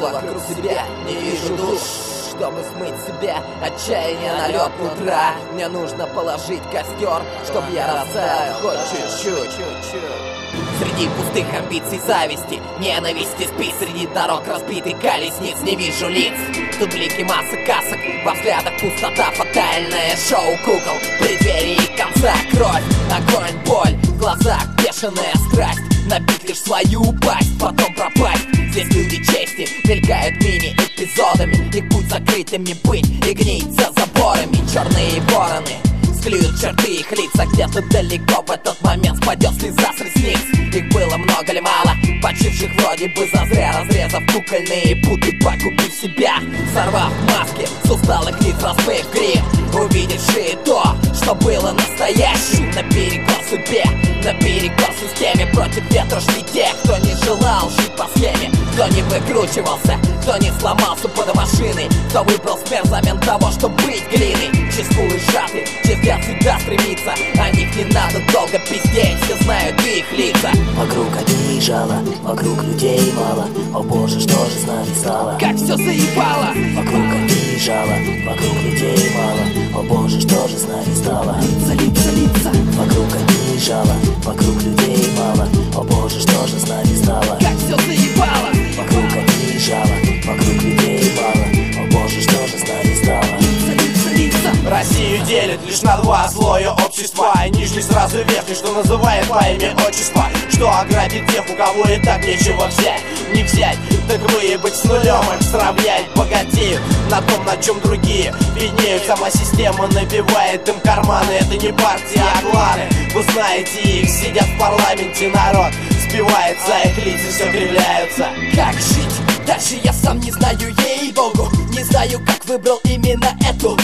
вокруг себя, не вижу душ, чтобы смыть себе отчаяние на лед утра. Мне нужно положить костер, чтоб я растаял хоть чуть-чуть. Среди пустых амбиций, зависти, ненависти спи. Среди дорог разбитых колесниц не вижу лиц. Тут блики массы касок, во взглядах пустота, фатальное шоу кукол. В преддверии конца кровь, огонь, боль, в глазах бешеная страсть. Набить лишь свою пасть, потом пропасть. Здесь люди чести мелькают мини-эпизодами. Их путь закрытыми быть и гнить за заборами. Черные вороны склеют черты их лица. Где-то далеко в этот момент спадет слеза с ресниц. Их было много ли мало, почивших вроде бы зазря, разрезав кукольные путы, погубив себя, сорвав маски с усталых лиц, расплыв грим, увидевшие то, что было настоящим. Наперекор судьбе, наперекор системе, против ветра шли те, кто не желал жить по схеме, кто не выкручивался, кто не сломался под машиной, кто выбрал смерть взамен того, чтобы быть глиной. Чьи скулы сжаты, чей взгляд всегда стремится, о них не надо долго пиздеть, все знают их лица. Вокруг одни жало, вокруг людей мало. О боже, что же с нами стало? Как все заебало! Вокруг одни жало, вокруг людей мало. О боже, что же с нами стало? Лица. Вокруг одни жало, вокруг людей мало. О боже, что же с нами стало? Как все заебало! Вокруг одни жало, вокруг людей мало. О боже, что же с нами стало? Россию делит лишь на два слоя общества. И нижний сразу верхний, что называет по имя отчества. Что ограбит тех, у кого и так нечего взять. Не взять, так выебать с нулем, их сравнять. Богатеют на том, на чем другие беднеют. Сама система набивает им карманы. Это не партия, а кланы. Вы знаете их, сидят в парламенте, народ сбивается, их лица все кривляются. Как жить? Дальше я сам не знаю, ей-богу. Не знаю, как выбрал именно эту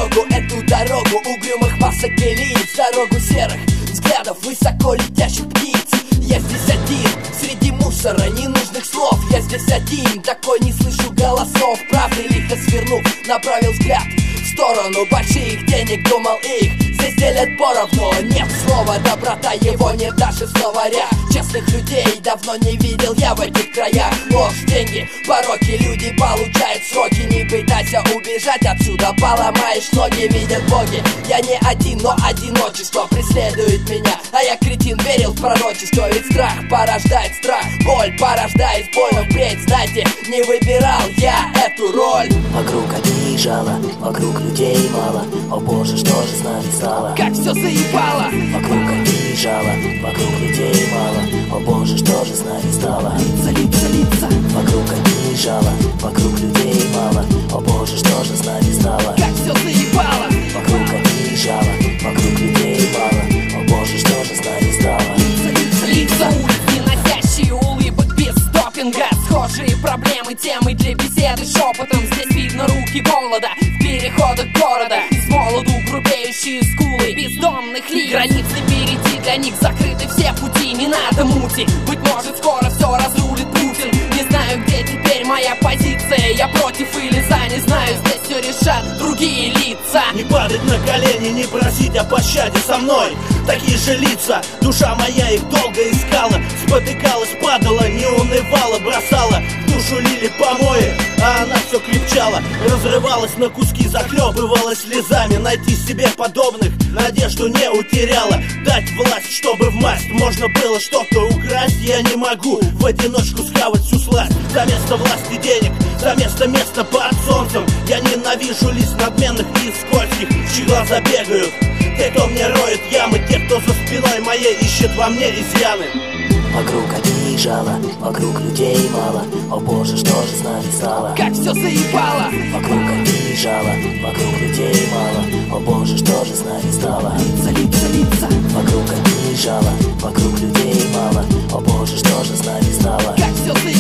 дорогу угрюмых масок и лиц, дорогу серых взглядов высоко летящих птиц. Я здесь один, среди мусора, ненужных слов. Я здесь один, такой не слышу голосов. Правды лихо свернув, направил взгляд в сторону больших денег, думал их здесь делят поровну. Нет слова доброта, его нет даже в словарях. Честных людей давно не видел я в этих краях. Ложь, деньги, пороки, люди получают сроки. Не пытайся убежать отсюда, поломаешь ноги, видят боги. Я не один, но одиночество преследует меня. А я, кретин, верил в пророчество. Ведь страх порождает страх, боль порождает боль. Но впредь, знаете, не выбирал я эту роль. Вокруг одни жало, вокруг людей мало. О боже, что же с нами стало? Как все заебало! Вокруг одни жало, вокруг людей мало. О боже, что же с нами стало? Лица. Вокруг одни жало, вокруг людей мало. О боже, что же с нами стало? Как все заебало! Вокруг одни жало, вокруг людей мало. О боже, что же с нами стало? Лица улиц, не носящие улыбок без допинга. Схожие проблемы, темы для беседы шепотом. Здесь видно руки голода в переходах города. Из молоду грубеющие скулы бездомных лиц. Границы перейти для них закрыты все пути. Не надо мути, быть может скоро все разрулит Путин. Не знаю, где теперь моя позиция. Я против или за, не знаю, здесь все решат другие лица. Не падать на колени, не просить о пощаде со мной. Такие же лица, душа моя их долго искала. Спотыкалась, падала, не унывала, бросала в душу лили помои, а она все крепчала. Разрывалась на куски, захлебывалась слезами. Найти себе подобных надежду не утеряла. Дать власть, чтобы в масть можно было что-то украсть. Я не могу в одиночку схавать всю сласть. За место власти денег, за место под солнцем. Я ненавижу лист надменных и скользких, чьи глаза бегают. Те, кто мне роет ямы, те, кто за спиной моей ищет во мне изъяны. Вокруг одни жало, вокруг людей мало. О боже, что же с нами стало? Как все заебало! Вокруг одни жало, вокруг людей мало. О боже, что же с нами стало? Лица. Вокруг одни жало, вокруг людей мало. О боже, что же с нами стало? Как все заебало!